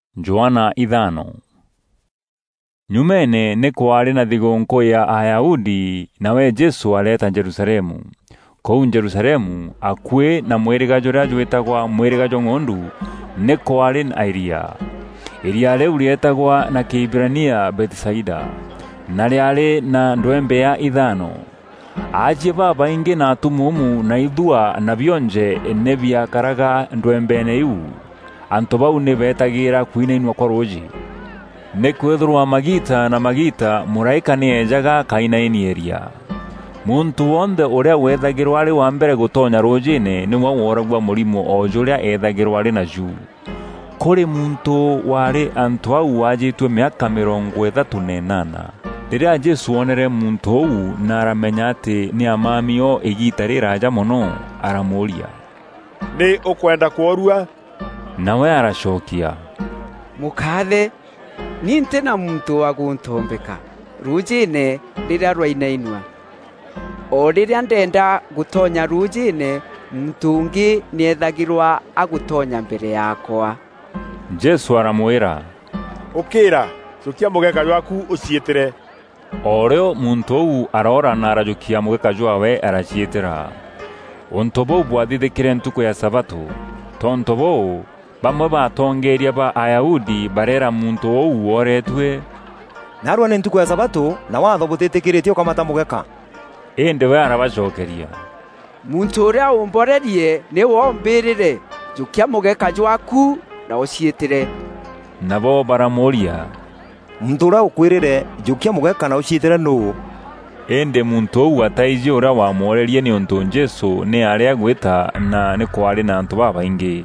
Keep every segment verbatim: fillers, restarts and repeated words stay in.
Joana ithano. Nyumene ne kwari na thigonko ya Ayahudi nawe Jesu aleta Jerusalemu. Kou Jerusalemu akue na mwirigajo ria jwetagwa mwirigajo ng'ondu ne kwari na iria. Iria riu rietagwa na Kiebrania Betsaida. Na riari na ndwembe ya ithano. Aje baba inge na tumumu na idua na bionje nebia karaga ndwembene yu. Antobau ne betagira kuinainwa kwa roji. Ne kwethurwa magita na magita muraika ne ejaga kainaini eria. Muntu wonde uria wethagirwa ari wa mbere gutonya rojine ni wa woragwa murimo ojuria ethagirwa ari na ju. Kore muntu wari antwau wajitwe miaka mirongo ithatu na inana. Riria Jesu onere muntu ou na aramenya ati ni amamio igita riraja muno aramuria. Ni ukwenda kuorua? Nawe arashokia. Mukathe, ninte na muntu wa guntombeka. Rujine riria rwainainwa. O riria ndenda gutonya rujine, mtungi niethagirwa agutonya mbere yakwa. Jesu aramwira. Ukira, cukia mugeka waku ucietire. Oreo muntu ou arora na arajukia mugeka jwawe aracietera. Ontobo bwathithikire ntuko ya sabato. Tontobo bamwe batongeria ba Ayahudi barera muntu ou woretwe. Narwa ni ntuko ya sabato na watho butitikiritio kamata mugeka. Ende we arabacokeria. Muntu uria umborerie ni wombirire. Jukia mugeka jwaku na ucietire. Nabo baramuria. Muntu uria ukwirire jukia mugeka na ucietire no. Ende muntu ou ataiji uria wamorerie ni untu Jesu ni aria gwita na ni kwari na antu babaingi.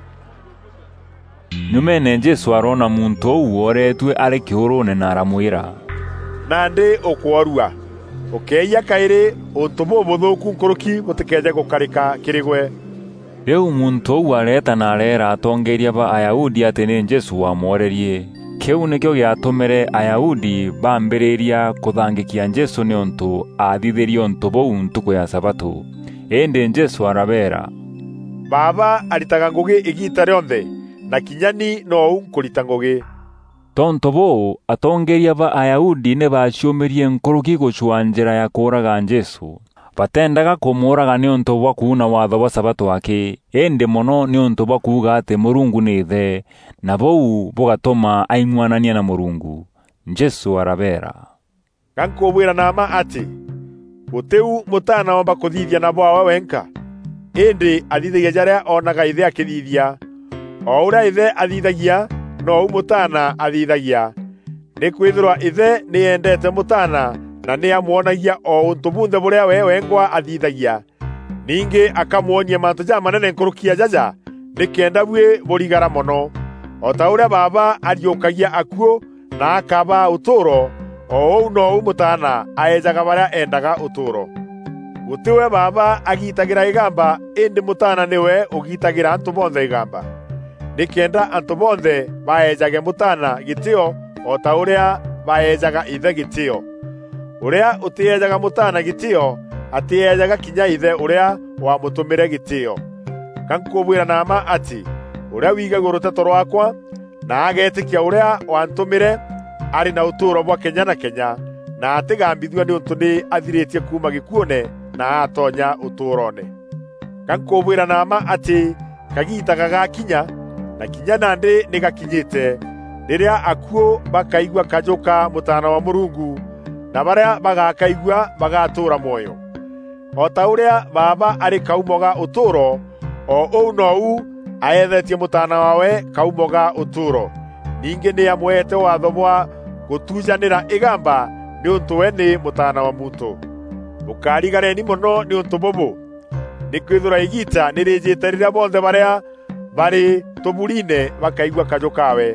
Nyumene Jesu arona muntu ou woretwe ari kiurune na aramwira. Nandi ukworua. Ukeya kairi untumo buthuku nkuruki gutikeje gukarika kirigwe. Riu muntu ou areta na arera atongeria ba Ayahudi ati ni Jesu wamorerie. Kiu nikio giatumire Ayahudi bambiriria kuthangikia Jesu ni untu athithirio ntubo ntuko ya sabato. Ende Jesu arabera. Baba alitaga ngugi igita rionthe na kinyani no unkurita ngugi. Tontobo atongeria ba Ayahudi ne baciumirie nkuruki gucua njira ya kuraga Jesu. Batendaga kumuraga ni untu bwa kuuna watho wa sabato wake. Ende mono ni untu bwa kuuga ati Murungu ni ithe na bou bugatuma aing'wanania na Murungu. Jesu arabera. Kankubwira nama ati uteu mutana omba kuthithia na bwawe wenka. Ende athithagia jaria onaga ithe akithithia. O uria ithe athithagia no mutana athithagia. Ni kwithirwa ithe ni endete mutana na ni amuonagia o untu bunthe buria we wengwa athithagia. Ningi akamuonia mantu ja manene nkurukia jaja nikenda bwe burigara mono. O ta uria baba ariukagia akuo na akaba uturo, o no mutana aejaga baria endaga uturo. Gutiwe baba agitagira igamba, indi mutana niwe ugitagira antu bonthe igamba. Nikenda antu bonthe baejage mutana gitio o ta uria baejaga ithe gitio. Uria utiejaga mutana gitio atiejaga kinya ithe uria wamutumire gitio. Kankubwira nama ati uria wigaga ruteto rwakwa na agetikia uria wantumire ari na uturo bwa Kenya na Kenya na atigambithua ni untu ni athiritie kuma gikuone na atonya uturone. Kankubwira nama ati kagitaga gakinya na kinya nandi nigakinyite riria akuo bakaigwa kajoka mutana wa Murungu na baria bagakaigwa bagatura moyo. O ta uria baba ari kaumoga uturo, o ou no u aethetie mutana wawe kaumoga uturo. Ningi ni amwete watho bwa gutujanira igamba ni untu we ni mutana wa muntu. Ukarigareni muno ni untu bobo. Ni kwithura igita ni rijite riria bonthe baria bari tuburine bakaigwa kajokawe.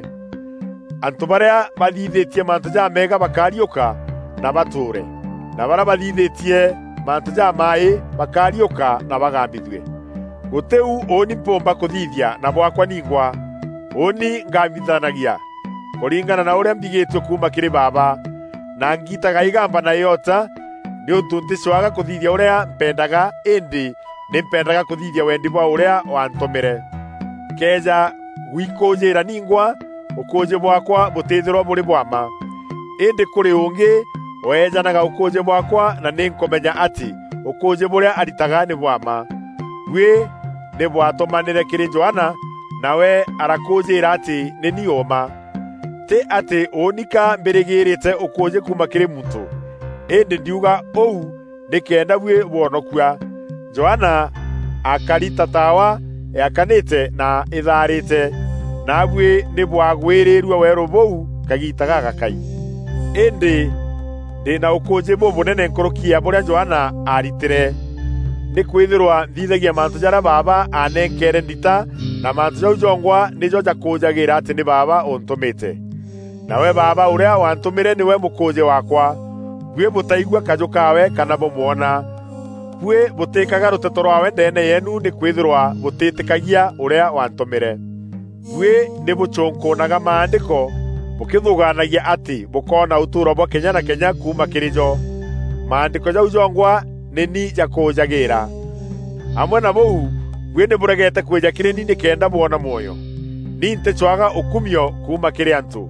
Antu baria bathithitie mantu ja mega bakariuka na bature. Na baria bathithitie mantu ja mai bakariuka na bagambithwe. Guteu oni mpomba kuthithia na bwakwa ningwa. Oni ngambithanagia kuringana na uria mbigitwe kuma kiri baba na ngitaga igamba na yota ni untu ntiswaga kuthithia uria mpendaga, indi ni mpendaga kuthithia wendi bwa uria wantumire. Keja gwikujira ningwa ukunje bwakwa butithirwo buri bwama. Indi kuri ungi wejanaga ukunje bwakwa na ninkomenya ati ukunje buria aritaga ni bwama. Bwe ni bwatomanire kiri Johana, nawe arakunjira ati ni nioma. Ti ati unika mbirigirite ukunje kuma kiri muntu. Indi ndiuga ou nikenda bwe bwonokua. Johana akarita tawa yakanite na itharite, na bwe ni bwagwirirwe weru bou kagitaga gakai. Indi ndina ukunje bo bunene nkorokia buria Johana aritire. Ni kwithirwa thithagia mantu jara baba anenkere ndita, na mantu jau jongwa nijo jakunjagira ati ni baba untumite. Nawe baba uria wantumire niwe mukunje wakwa. Bwe butaigua kaju kawe kana bomuona. Bwe butikaga ruteto rwawe ndene yenu ni kwithirwa butitikagia uria wantumire. Bwe ni buchunkunaga maandiko bukithuganagia ati bukona uturo bwa Kenya na Kenya kuma kirijo. Maandiko jau jongwa nini jakunjagira. Amwe na bou bwe ni buregete kweja kiri nini kenda buona moyo. Ninte chwaga ukumio kuma kiri antu.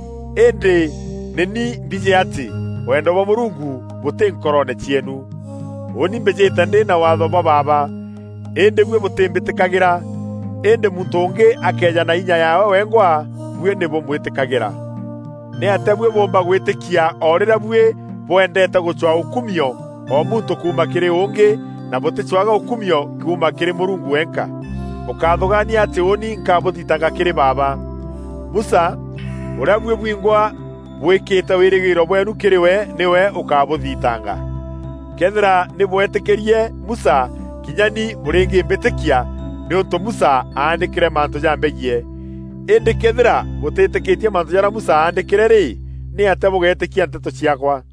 Indi nini mbije ati wendo wa Murungu butinkorone chienu. Oni mbejeta ndi na watho bwa baba. Indi bwe butimbitikagagira. Indi muntu ungi akeja na inya yawe wengwa bwe ni bumwitikagira. Ni ate bwe bomba gwitikia orira bwe bwendete guchwa ukumio o muntu kuma kiri ungi na butichwaga ukumio kuma kiri Murungu wenka. Ukathugania ati oni nkabutitanga kiri baba. Musa uria bwe bwingwa bwikite wirigiro bwenu kiriwe niwe ukabuthitanga. Kethira ni bwetikirie Musa kinyani muringi mbitikia ni untu Musa aandikire mantu jambegie. Indi kethira butitikitie mantu jara Musa aandikire ri ni ate bugetikia nteto ciakwa.